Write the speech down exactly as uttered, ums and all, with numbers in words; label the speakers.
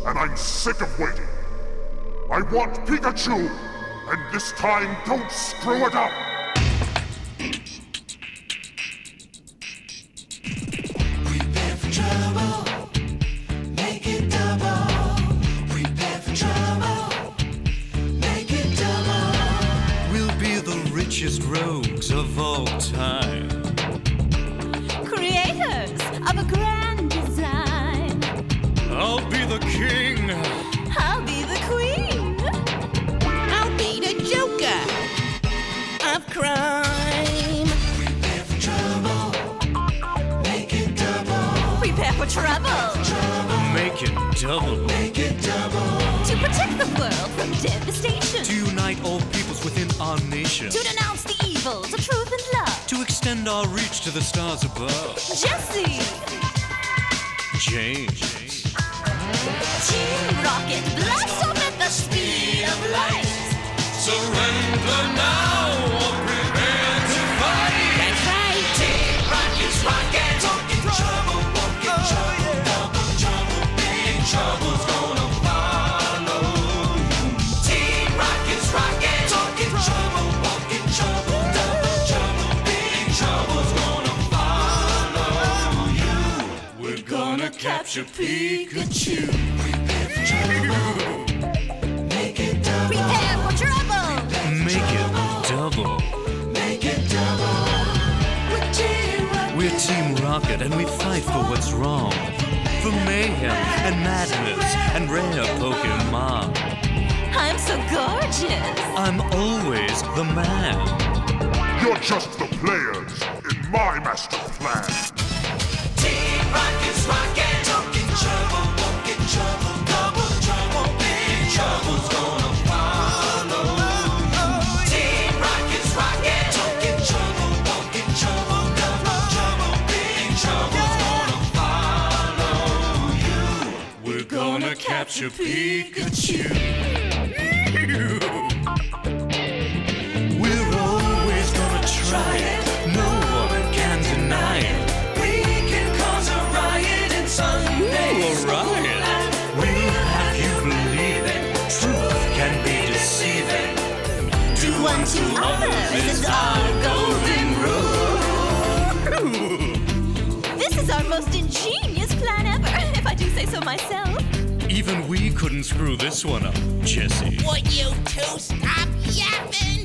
Speaker 1: and I'm sick of waiting. I want Pikachu, and this time don't screw it up!
Speaker 2: Prepare for trouble, make it double. Prepare for trouble, make it double.
Speaker 3: We'll be the richest rogues of all time.
Speaker 4: Creators of a grand design.
Speaker 3: I'll be the king.
Speaker 4: I'll be the queen.
Speaker 5: I'll be the Joker of crime.
Speaker 2: Prepare for trouble, make it double.
Speaker 4: Prepare for trouble.
Speaker 3: Make it double.
Speaker 2: Make it double.
Speaker 4: To protect the world from devastation.
Speaker 3: To unite all peoples within our nation.
Speaker 4: To denounce the evils of truth and love.
Speaker 3: To extend our reach to the stars above.
Speaker 4: Jesse.
Speaker 3: James.
Speaker 4: Team Rocket, blast off at the speed of light.
Speaker 3: Surrender now or prepare to fight.
Speaker 5: That's right.
Speaker 2: Team Rocket's rockin', talking trouble, walking trouble, double trouble, big trouble's gonna follow you. Team Rocket's rockin', talking trouble, walking trouble, double trouble, big trouble's gonna follow you.
Speaker 3: We're gonna capture Pikachu.
Speaker 2: Prepare for trouble, make it double.
Speaker 4: Prepare for trouble.
Speaker 3: Make it double.
Speaker 2: Make it double. We're Team Rocket.
Speaker 3: We're Team Rocket and we fight for what's wrong. For mayhem and madness and rare Pokemon.
Speaker 4: I'm so gorgeous.
Speaker 3: I'm always the man.
Speaker 1: You're just the players in my master plan.
Speaker 2: Team Rocket's rockin', talking trouble, walking trouble, double trouble, big trouble's gonna follow you. Team Rocket's rockin', talking trouble, walking trouble, double trouble, big trouble's gonna follow you.
Speaker 3: We're gonna capture Pikachu. We're always gonna try it. No one can deny it.
Speaker 2: We can cause a riot in Sunday.
Speaker 3: Ooh, a riot. We'll have you believe it. Truth can be deceiving.
Speaker 4: Do unto others is our golden rule. This is our most ingenious plan ever, if I do say so myself.
Speaker 3: Even we couldn't screw this one up, Jesse.
Speaker 5: Would you two stop yapping?